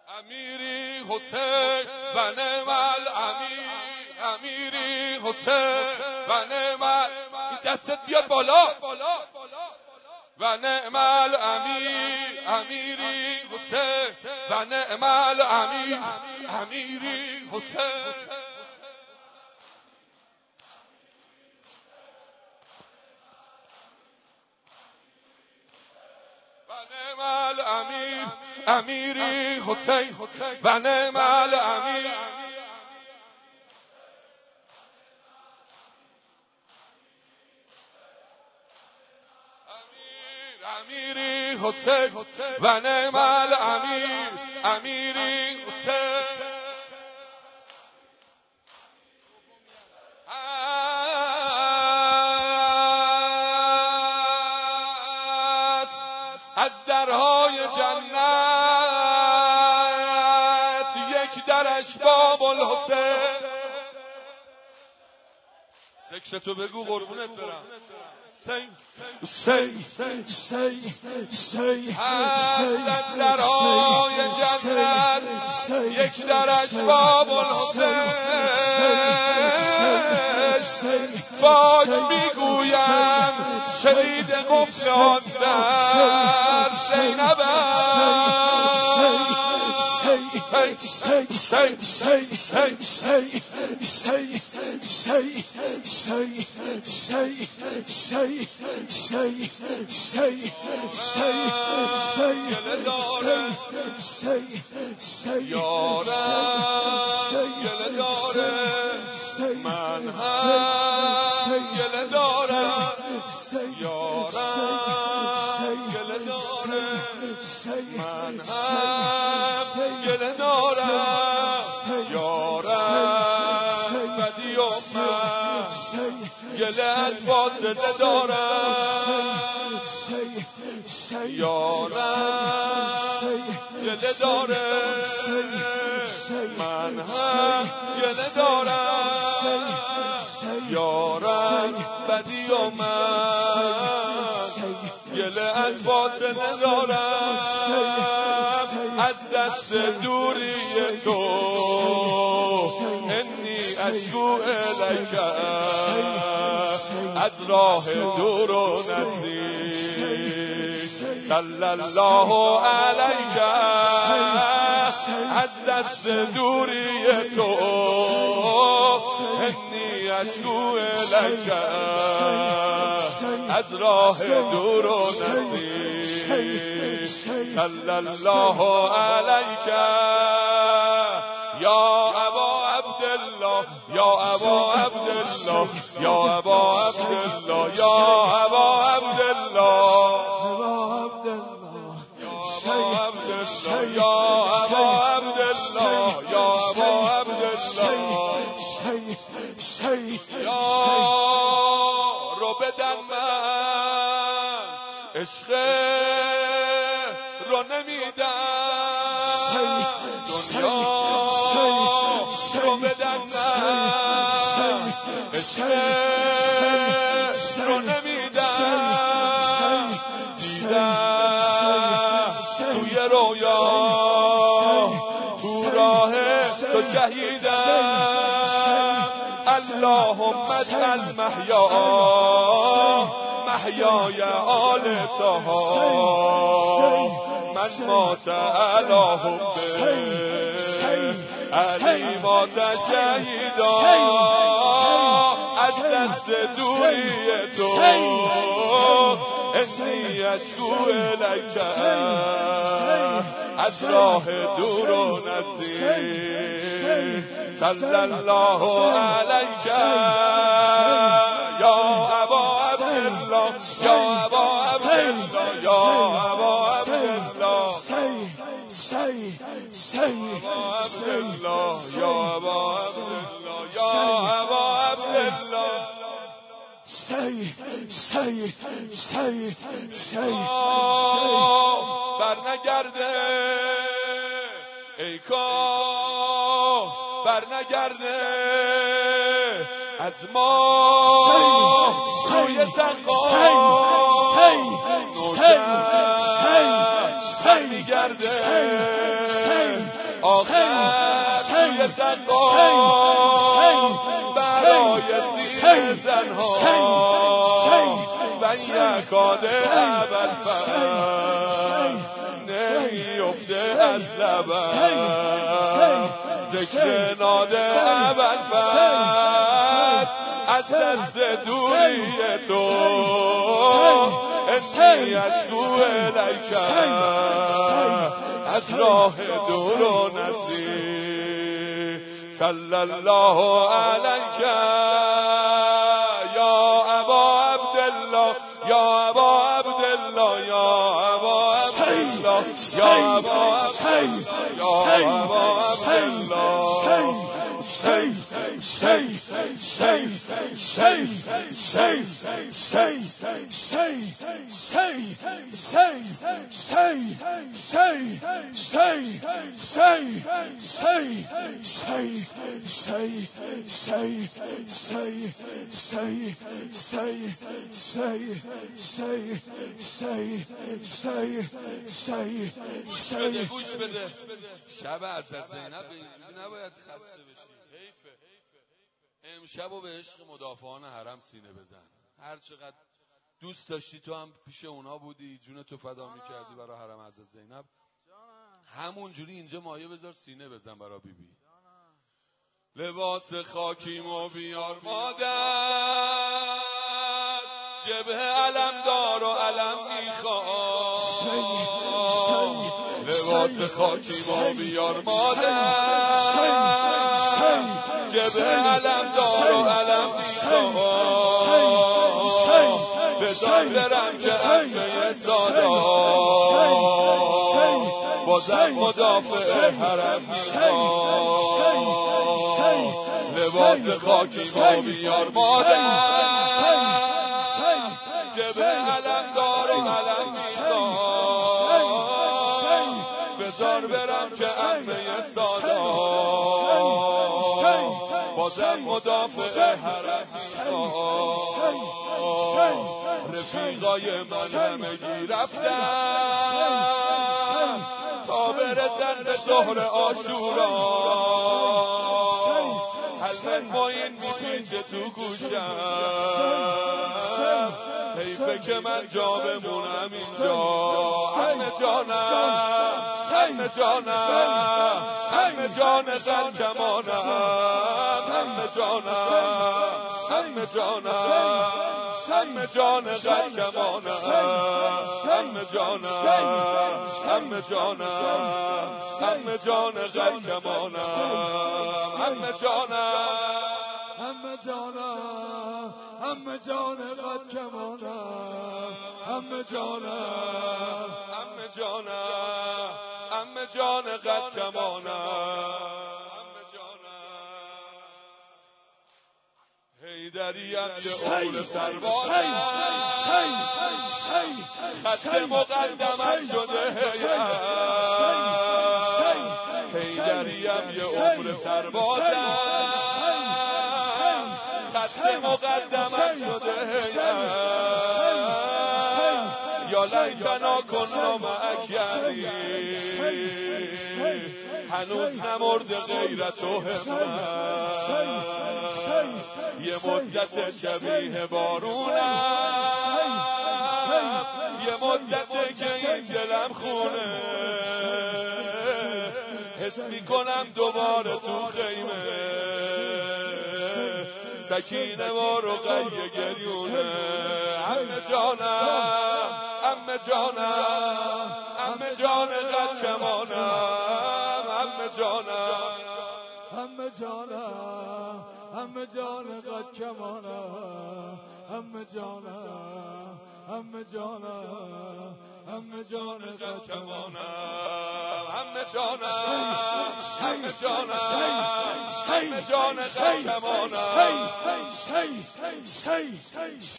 امیری حسین و نعم الامیر، امیری حسین و نعم این دستت بیاد بالا و نعم الامیر، امیری حسین و نعم الامیر، امیری حسین و نعم الامیر، امیری حسین و نعم الامیر، امیری حسین و نعم الامیر، امیری حسین از درهای جنت یک درش باب الحسین. ذکرتو بگو قربونت برم. از درهای جنت یک درش باب الحسین. فاش میگویم شهید قفل آن در زینب من هم گله دارم، یارم گله دارم، من هم گله دارم، یارم بدی و من گله از فاصله دارم، یارم گله دارم، من هم گله دارم، یارم بدی و من گله از فاصله دارم. از دست دوری تو انی اشکو الیک، از راه دور و نزدیک صلی الله علیک. از دست دوری تو انی اشکو الیک، از راه دور و نزدیک صلی الله علیک. یا ابا عبدالله، یا ابا عبدالله، یا ابا عبدالله، یا ابا عبدالله، یا ابا عبدالله، یا ابا عبدالله، یا رو بدن من عشق رو نمیدم، دنیا رو بدن من عشق رو نمیدم. دیدم توی رویا تو راه تو شهیدم. اللهم اجعل محیا محیای آل طه، من مات علی حبه علی مات شهیدا. از دست دوری تو انی اشکو الیک، از راه دور و نزدیک صلی الله علیک. یا ابا عبدالله، یا ابا عبدالله، یا ابا عبدالله، یا ابا عبدالله، یا ابا عبدالله. بر نگرده ای کاش بر نگرده از ما روی سقا نوشن بر میگرده زنبان برای سیر زنها و یکاد ابوالفضل نمیفته از لبم ذکر ناد ابوالفضل از دست دوری تو انی اشکو الیک از راه دور و نزدیک صلی الله علیک یا ابا عبدالله یا ابا عبدالله یا ابا عبدالله یا ابا گوش بده شب حضرت زینب نباید خسته بشی. حیفه امشب و به عشق مدافعان حرم سینه بزن. هر چقدر دوست داشتی تو هم پیش اونا بودی، جون تو فدا میکردی برای حرم حضرت زینب، همون جوری اینجا مایه بذار سینه بزن برای بیبی. لباس خاکیمو بیار مادر، جبه علم دار و علم میخواد. لباس خاکیمو بیار مادر، جبه علم دار و علم میخواد. بذار برم که عمه زادان بازم مدافع حرم میخواد. لباس خاکیمو بیار مادر، جبه علم دار و علم میخواد. بذار برم که عمه سادان بازم مدافع حرم میخواد. رفیقای من همگی رفتن تا برسن به ظهر عاشورا. حلم معین میپیچه تو گوشم، حیفه که من جا بمونم اینجا. همه جانم همه جانم همه جان قلجمانم، همه جانم همه جانم همه جان قلجمانم، همه جانم همه جانم همه جان قلجمانم، همه جانم همه جانم همه جان قد کمانم، همه جانم همه جانم همه جان قد کمانم، همه جانم. حیدریم که اول سربازم خط مقدمت شده حیدریم یه عمر سربازم خط مقدمت شده یا لیتنا کنا معک یعنی هنوز نمرد غیرت و همت. یه مدت شبیه بارونم، یه مدت که این دلم خونه، حس میکنم دوباره تو خیمه سکینه و رقیه گریونه. همه جانم همه جانم همه جان قد کمانم، همه جانم همه جانم همه جان قد کمانم، همه جانم همه جانم همه جان قد کمانم، همه جانم همه جانم همه جان قد کمانم.